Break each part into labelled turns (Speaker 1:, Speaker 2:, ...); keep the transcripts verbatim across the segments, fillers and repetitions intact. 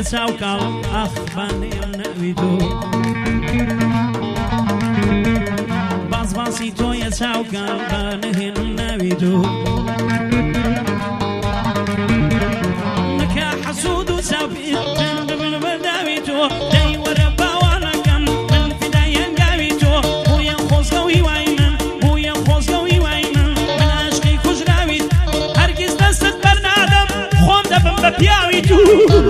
Speaker 1: چاوکاڵ ئاخبانێم نەوی تۆ باز باسی تۆیە چاوکاڵ بانەهێنم ناوی تۆ نەکا حەسوود و چاوپێ من ببن بەداوی تۆ دەی وەرە باوانەکەم من فیدای هەنگاوی تۆ بوویە خۆزگە و هیوای من بوویە خۆزگە و هیوای من من عاشقی کوژراویت هەرگیز دەستت بەرنادەم خۆم دەبم بە پیاوی تۆ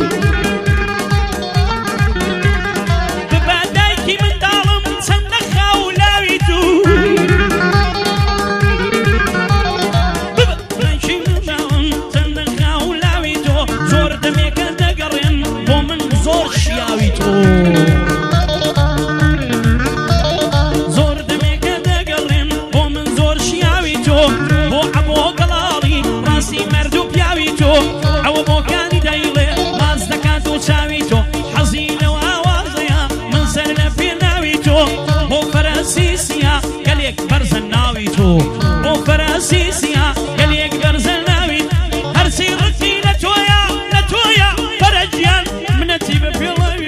Speaker 1: زۆر دەمێکە دەگەڕێن بۆ من زۆر شیاوی تۆ بۆ عەبۆ گەڵاڵی ڕاستی مەرد و پیاوی تۆ ئەوە بۆکانی دەیڵێ ماز دەکات و چاوی تۆ حەزی لەو ئاوازەیە من سەر لە پێناوی تۆ بۆ فەرەنسیسیە گەلێک بەرزە ناوی تۆ بۆ فەرەنسیسیە گەلێک بەرزە ناوی هەرچی ڕەتی لە تۆیە لە تۆیە بەرە گیان منەتی بە پێڵەوی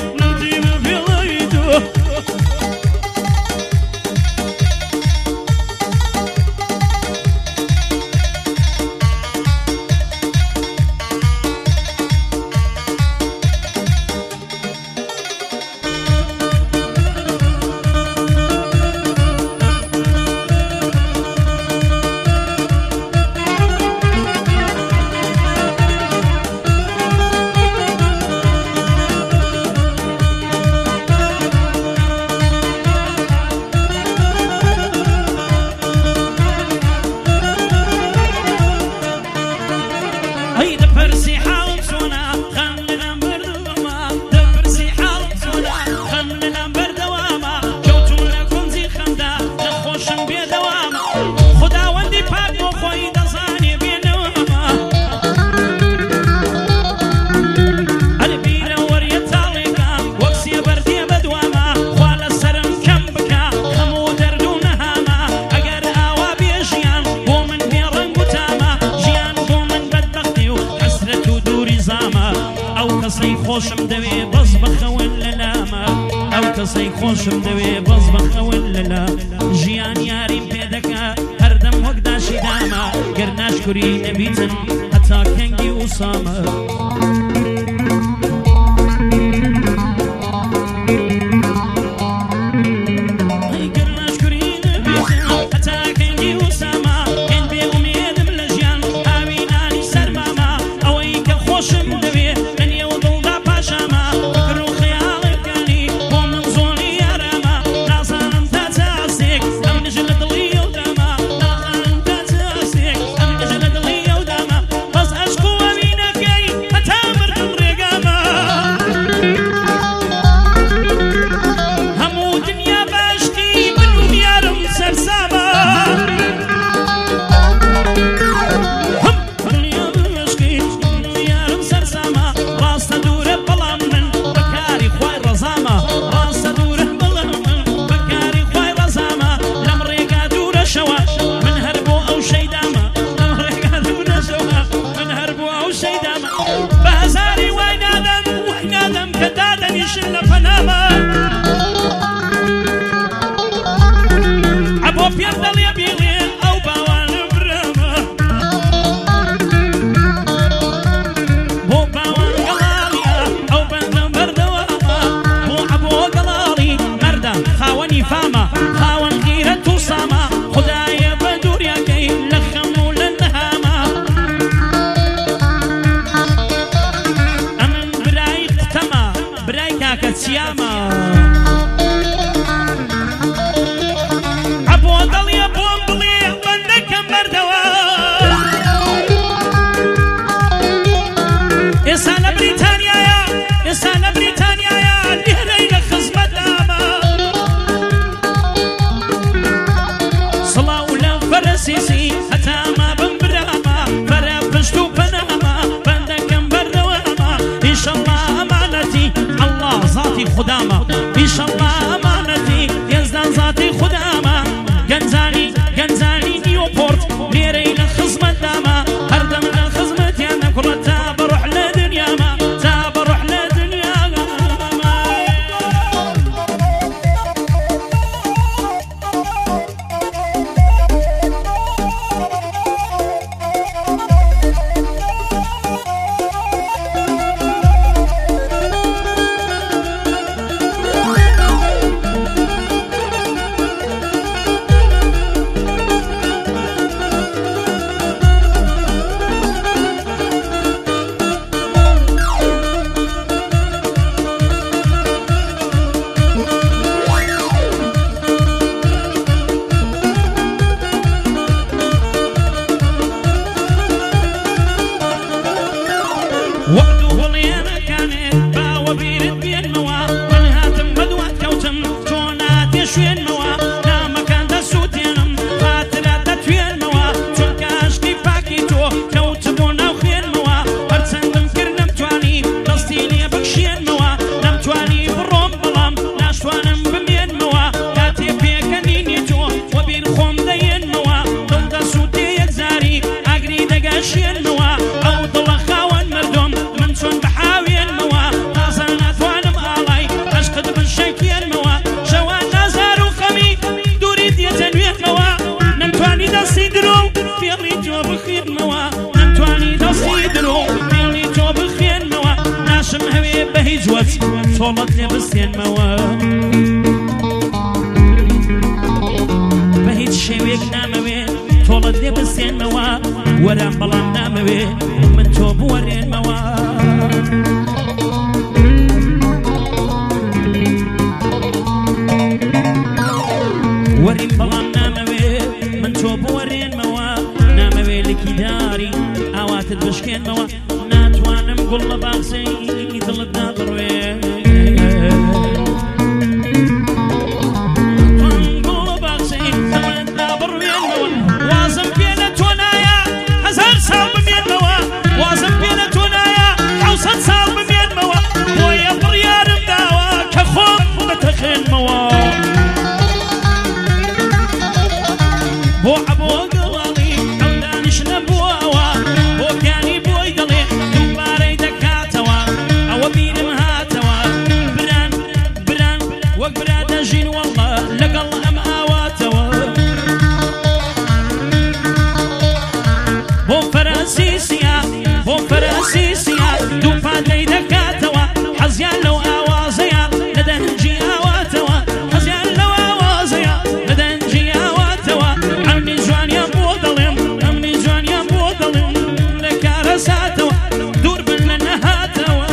Speaker 1: خۆشم دەوێ بەس بەخەون لە لامە ئەو کەسەی خۆشم دەوێ بەس بەخەون لەلا ژیان یاریم پێدەکا هەردەم وەک داشی دامە گەر ناشکوری نەبیتن هەتا کەنگی وسامە خداما إنشالله أمانتي يزدان ذاتي خداما جنزاني جنزاني نيوبورت ليرينا خزمة داما هردم الخزمة يانا كل تاب روح لدنيا ما تاب روح لدنيا دەستی درۆ فێڵی تۆ بخێنمەوە نەمتوانی دەستی درۆ فێڵی تۆ بخێنمەوە ناشم هەوێ بە هیچ وەچ تۆڵەت لێ بستێنمەوە بە هیچ شێوێک نامەوێ تۆڵەت لێ بستێنمەوە وەرام بەڵام نامەوێ من تۆ بوەرێنمەوە وەریم بەڵام نامەوێ من تۆ بوەرێنمەوە نامەوێ لکی داری ئاواتت بشکێنمەوە ناتوانم گوڵ لە باخچەی دڵت دابڕوێ وازم پێ لە تۆ نایە هەزار ساڵ بمێنمەوە وازم پێ لە تۆ نایە حەوسەد ساڵ بمێنمەوە بۆیە بڕیارم داوە کە خۆم بتەخێنمەوە بۆ عەبۆ گەڵاڵی ئەو دانیش نەبووەوە بۆ پیانی بۆی دەڵێ دووبارەی دەکاتەوە ئەوە بیرم هاتەوە بران بران وەک برا دەژین وەڵڵە لەگەڵ ئەم ئاواتەوە بۆ فەرەنسیسیە بۆ فەرەنسیسیە دوو پادەی دەکاتەوە حەزیان لەو ئاوازەیە لە دەنجی ئاواتەوە حەزیان لەو ئاوازەیە لە دەنجی ئاواتەوە ئەمنی جوانیان بۆ دەڵێم ئەمنی جوانیان بۆ دەڵێم لە کارە ساتەوە دوور بن لە نەهاتەوە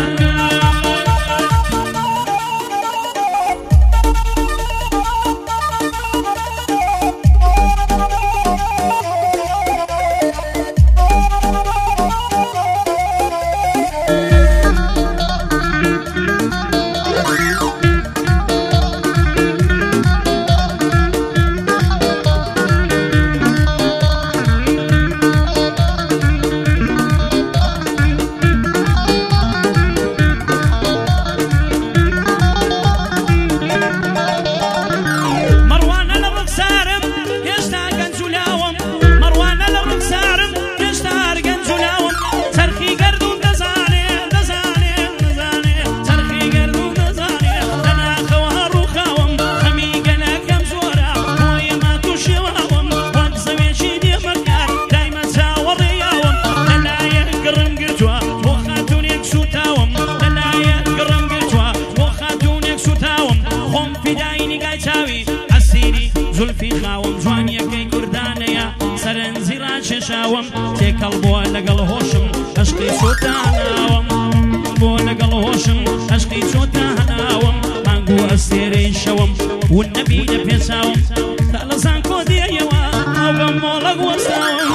Speaker 1: زولفی خاوم جوانیەکەی کوردانەیە سەرنجی ڕاکێشاوم تێکەڵ بووە لەگەڵ هۆشم عەشقی چۆتە هەناوم بۆ لەگەڵ هۆشم عەشقی چۆتە هەناوم مانگو ئەستێرەی شەوم ون نەبینە پێچاوم تا لە زانکۆ دێیەوە ئەو بە مۆڵەک وەستاوم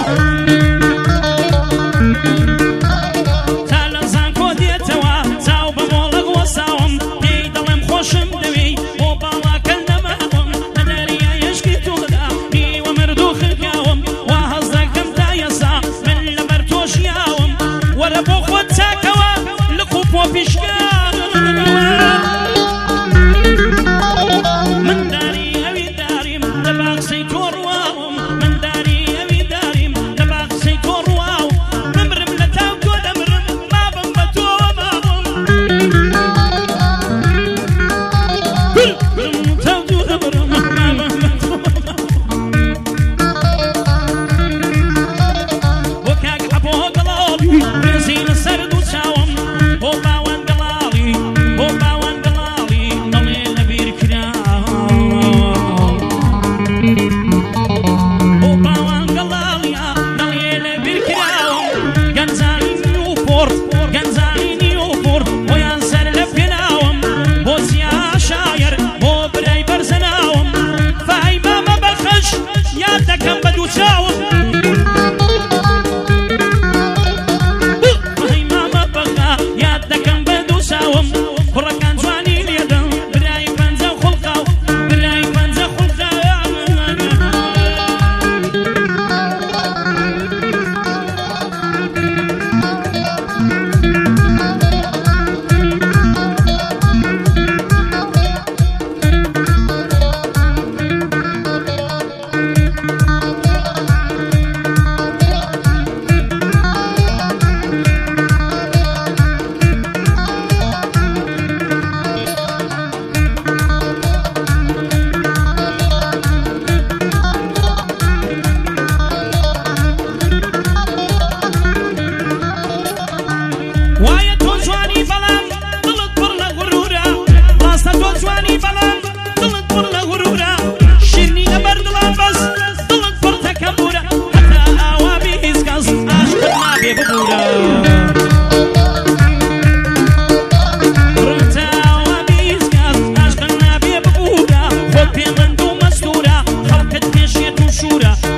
Speaker 1: تا لە زانکۆ دێتەوە چاو بە مۆڵەک وەستاوم پێی دەڵێم خۆشم دەوێی بۆ باڵاکە نەماوم لە دەریای عەشقی تۆدا نیوە مردوو خرکاوم وا هەز دەکەم تا ئێستا من لەبەر تۆ ژیاوم وەرە بۆ خۆت چاکەوە لق و پۆ پیشکاوە من داری ئەوی داریم لە باخچەی تۆ ڕواوم من داری ئەوی داریم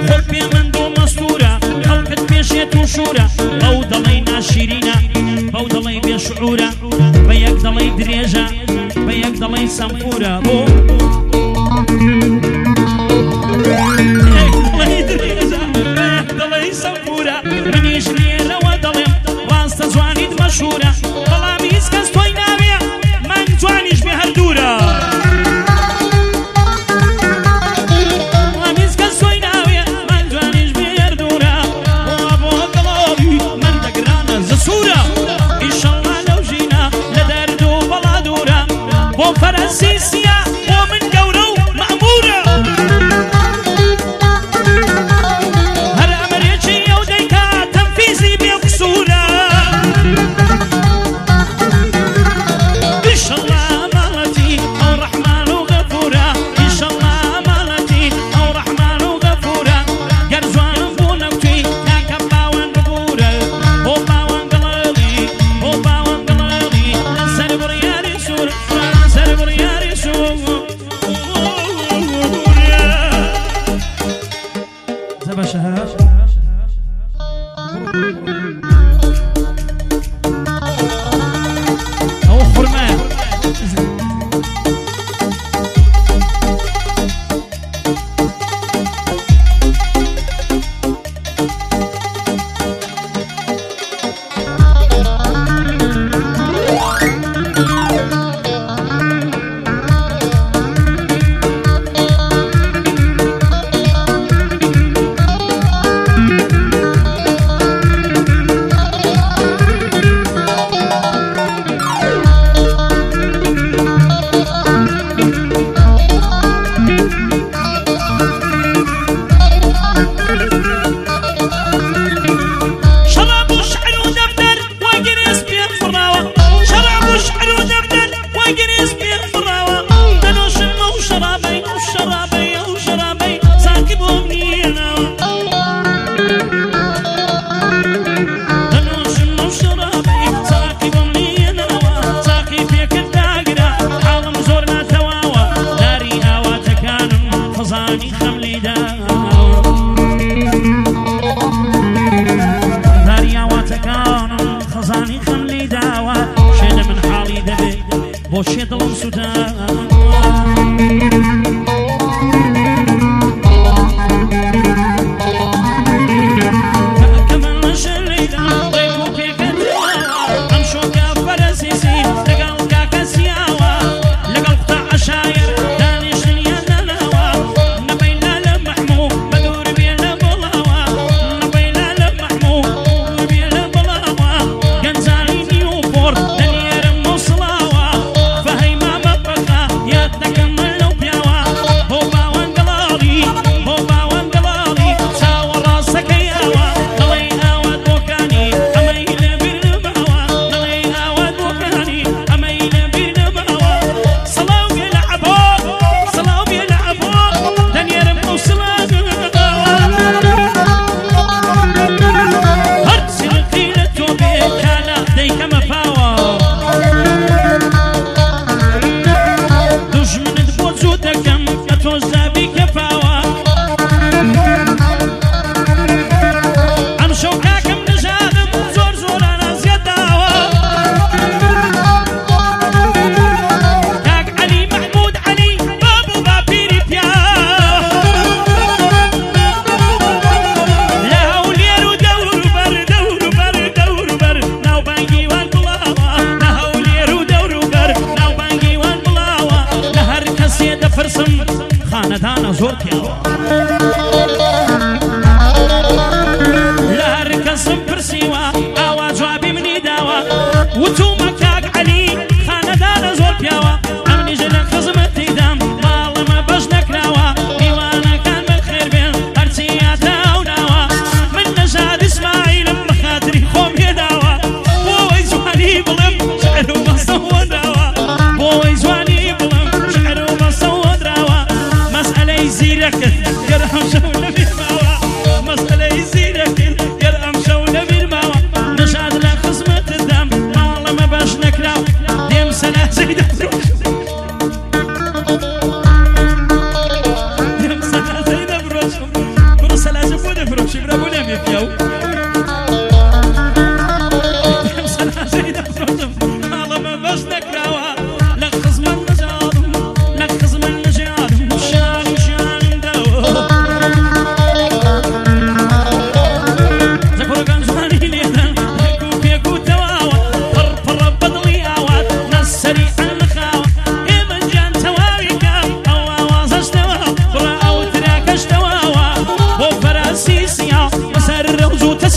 Speaker 1: خۆت پێ من دۆ مەستورە خەڵکت پێشێت و شورە بەو دەڵێی ناشیرینە بەو دەڵێی بێشعورە بە یەک دەڵێی درێژە بە یەک دەڵێی سەمفورە بۆ دەڵێی سەمفورە منیش لێرەوە دەڵێم ڕاستە جوانیت مەشهورە بەڵام هیچ کەس تۆی ناوێ من جوانیش بێ هەردوورە بەڵام هیچ کەس تۆی ناوێ من جوانیش بێ هەردوورە بۆ بۆ گەڵۆبی من دەگرانە زەسوورە ئیشەڵڵا لەو ژینە لە دەرد و بەڵا دوورە بۆ فەرەنسیسیە بۆ من گەورە و مەمورە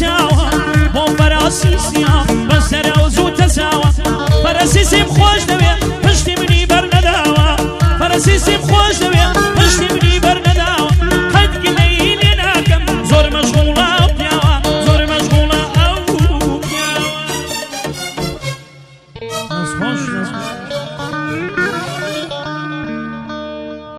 Speaker 1: چاو